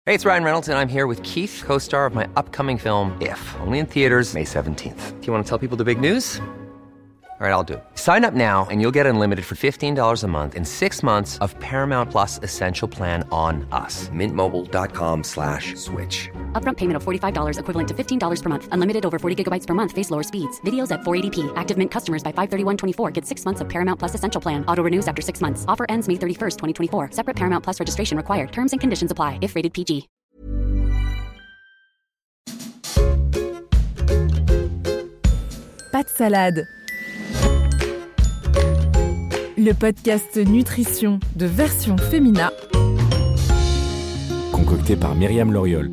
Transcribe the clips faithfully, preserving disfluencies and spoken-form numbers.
Hey, it's Ryan Reynolds, and I'm here with Keith, co-star of my upcoming film, If, only in theaters May seventeenth. Do you want to tell people the big news? All right, I'll do it. Sign up now and you'll get unlimited for fifteen dollars a month and six months of Paramount Plus Essential Plan on us. Mint Mobile dot com slash switch. Upfront payment of forty-five dollars equivalent to fifteen dollars per month. Unlimited over forty gigabytes per month. Face lower speeds. Videos at four eighty p. Active Mint customers by five thirty-one twenty-four get six months of Paramount Plus Essential Plan. Auto renews after six months. Offer ends May thirty-first, twenty twenty-four. Separate Paramount Plus registration required. Terms and conditions apply if rated P G. Pas de salade. Le podcast Nutrition de Version Femina, concocté par Myriam Loriol.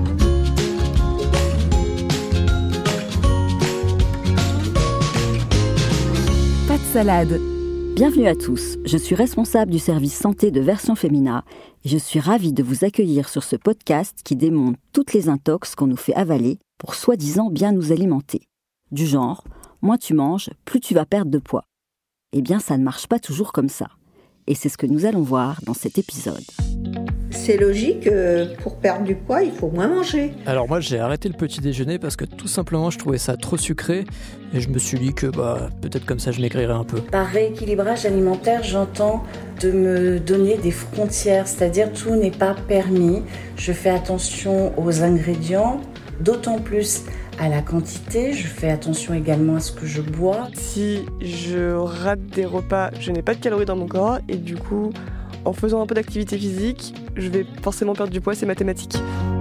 Pas de salade. Bienvenue à tous, je suis responsable du service santé de Version Femina et je suis ravie de vous accueillir sur ce podcast qui démonte toutes les intox qu'on nous fait avaler pour soi-disant bien nous alimenter. Du genre, moins tu manges, plus tu vas perdre de poids. Eh bien, ça ne marche pas toujours comme ça. Et c'est ce que nous allons voir dans cet épisode. C'est logique, euh, pour perdre du poids, il faut moins manger. Alors moi, j'ai arrêté le petit déjeuner parce que tout simplement, je trouvais ça trop sucré. Et je me suis dit que bah, peut-être comme ça, je maigrirais un peu. Par rééquilibrage alimentaire, j'entends de me donner des frontières. C'est-à-dire, tout n'est pas permis. Je fais attention aux ingrédients, d'autant plus à la quantité, je fais attention également à ce que je bois. Si je rate des repas, je n'ai pas de calories dans mon corps et du coup, en faisant un peu d'activité physique, je vais forcément perdre du poids, c'est mathématique.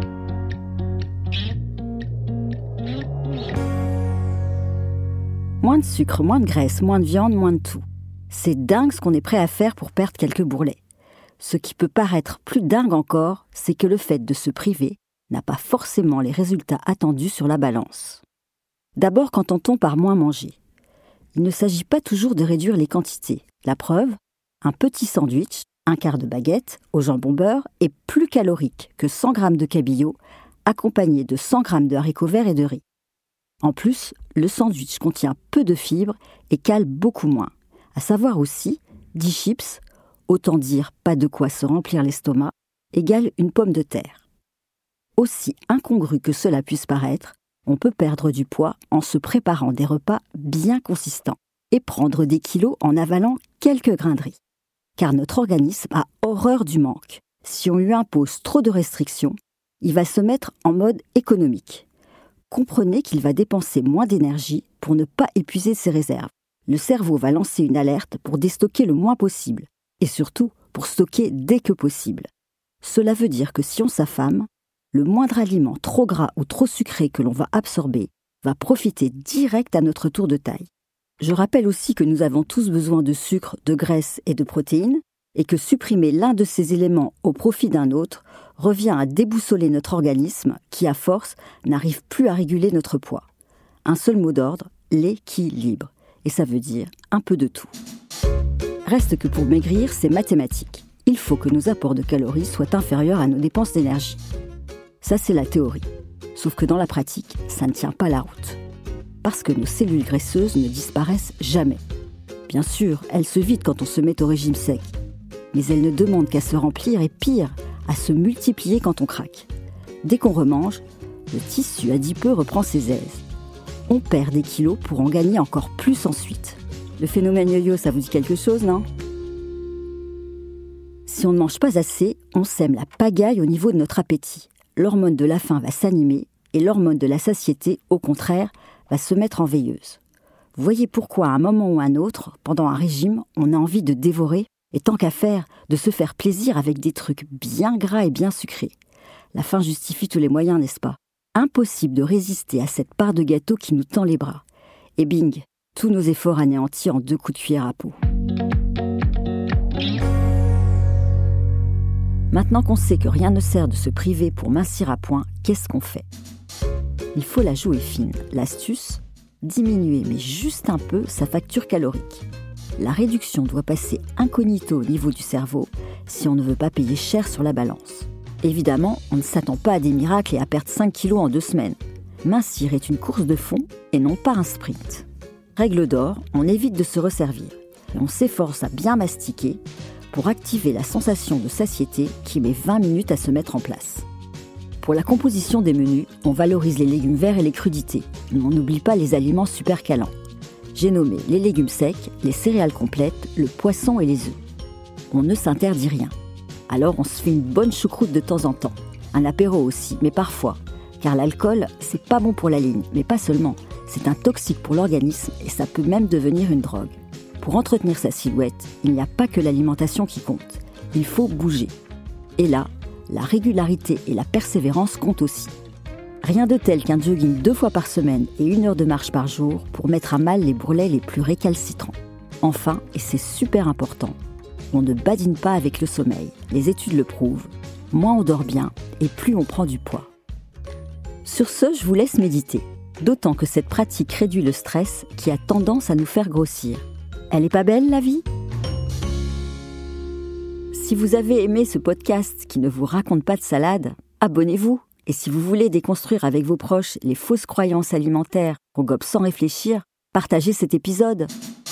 Moins de sucre, moins de graisse, moins de viande, moins de tout. C'est dingue ce qu'on est prêt à faire pour perdre quelques bourrelets. Ce qui peut paraître plus dingue encore, c'est que le fait de se priver n'a pas forcément les résultats attendus sur la balance. D'abord, qu'entend-on par moins manger ? Il ne s'agit pas toujours de réduire les quantités. La preuve, un petit sandwich, un quart de baguette, au jambon beurre, est plus calorique que cent grammes de cabillaud, accompagné de cent grammes de haricots verts et de riz. En plus, le sandwich contient peu de fibres et cale beaucoup moins. À savoir aussi, dix chips, autant dire pas de quoi se remplir l'estomac, égale une pomme de terre. Aussi incongru que cela puisse paraître, on peut perdre du poids en se préparant des repas bien consistants et prendre des kilos en avalant quelques grains de riz. Car notre organisme a horreur du manque. Si on lui impose trop de restrictions, il va se mettre en mode économique. Comprenez qu'il va dépenser moins d'énergie pour ne pas épuiser ses réserves. Le cerveau va lancer une alerte pour déstocker le moins possible et surtout pour stocker dès que possible. Cela veut dire que si on s'affame, le moindre aliment trop gras ou trop sucré que l'on va absorber va profiter direct à notre tour de taille. Je rappelle aussi que nous avons tous besoin de sucre, de graisse et de protéines, et que supprimer l'un de ces éléments au profit d'un autre revient à déboussoler notre organisme qui, à force, n'arrive plus à réguler notre poids. Un seul mot d'ordre, l'équilibre. Et ça veut dire un peu de tout. Reste que pour maigrir, c'est mathématique. Il faut que nos apports de calories soient inférieurs à nos dépenses d'énergie. Ça, c'est la théorie. Sauf que dans la pratique, ça ne tient pas la route. Parce que nos cellules graisseuses ne disparaissent jamais. Bien sûr, elles se vident quand on se met au régime sec. Mais elles ne demandent qu'à se remplir et pire, à se multiplier quand on craque. Dès qu'on remange, le tissu adipeux reprend ses aises. On perd des kilos pour en gagner encore plus ensuite. Le phénomène yo-yo, ça vous dit quelque chose, non ? Si on ne mange pas assez, on sème la pagaille au niveau de notre appétit. L'hormone de la faim va s'animer et l'hormone de la satiété, au contraire, va se mettre en veilleuse. Vous voyez pourquoi, à un moment ou à un autre, pendant un régime, on a envie de dévorer et tant qu'à faire, de se faire plaisir avec des trucs bien gras et bien sucrés. La faim justifie tous les moyens, n'est-ce pas ? Impossible de résister à cette part de gâteau qui nous tend les bras. Et bing, tous nos efforts anéantis en deux coups de cuillère à peau. Maintenant qu'on sait que rien ne sert de se priver pour mincir à point, qu'est-ce qu'on fait ? Il faut la jouer fine. L'astuce ? Diminuer, mais juste un peu, sa facture calorique. La réduction doit passer incognito au niveau du cerveau si on ne veut pas payer cher sur la balance. Évidemment, on ne s'attend pas à des miracles et à perdre cinq kilos en deux semaines. Mincir est une course de fond et non pas un sprint. Règle d'or, on évite de se resservir. Et on s'efforce à bien mastiquer pour activer la sensation de satiété qui met vingt minutes à se mettre en place. Pour la composition des menus, on valorise les légumes verts et les crudités, mais on n'oublie pas les aliments super calants. J'ai nommé les légumes secs, les céréales complètes, le poisson et les œufs. On ne s'interdit rien. Alors on se fait une bonne choucroute de temps en temps. Un apéro aussi, mais parfois. Car l'alcool, c'est pas bon pour la ligne, mais pas seulement. C'est un toxique pour l'organisme et ça peut même devenir une drogue. Pour entretenir sa silhouette, il n'y a pas que l'alimentation qui compte. Il faut bouger. Et là, la régularité et la persévérance comptent aussi. Rien de tel qu'un jogging deux fois par semaine et une heure de marche par jour pour mettre à mal les bourrelets les plus récalcitrants. Enfin, et c'est super important, on ne badine pas avec le sommeil. Les études le prouvent. Moins on dort bien et plus on prend du poids. Sur ce, je vous laisse méditer. D'autant que cette pratique réduit le stress qui a tendance à nous faire grossir. Elle est pas belle, la vie ? Si vous avez aimé ce podcast qui ne vous raconte pas de salade, abonnez-vous. Et si vous voulez déconstruire avec vos proches les fausses croyances alimentaires qu'on gobe sans réfléchir, partagez cet épisode.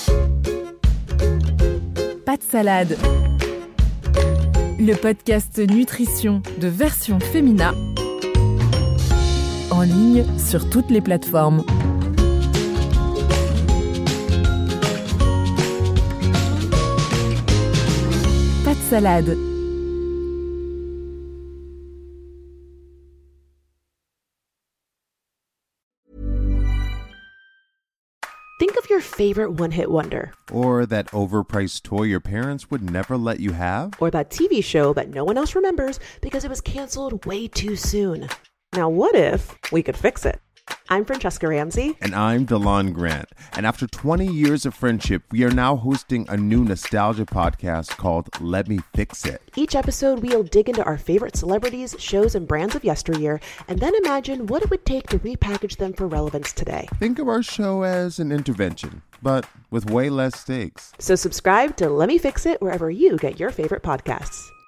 Pas de salade. Le podcast nutrition de Version Femina. En ligne sur toutes les plateformes. Pas de salade. Think of your favorite one-hit wonder. Or that overpriced toy your parents would never let you have. Or that T V show that no one else remembers because it was canceled way too soon. Now what if we could fix it? I'm Francesca Ramsey. And I'm Delon Grant. And after twenty years of friendship, we are now hosting a new nostalgia podcast called Let Me Fix It. Each episode, we'll dig into our favorite celebrities, shows, and brands of yesteryear, and then imagine what it would take to repackage them for relevance today. Think of our show as an intervention, but with way less stakes. So subscribe to Let Me Fix It wherever you get your favorite podcasts.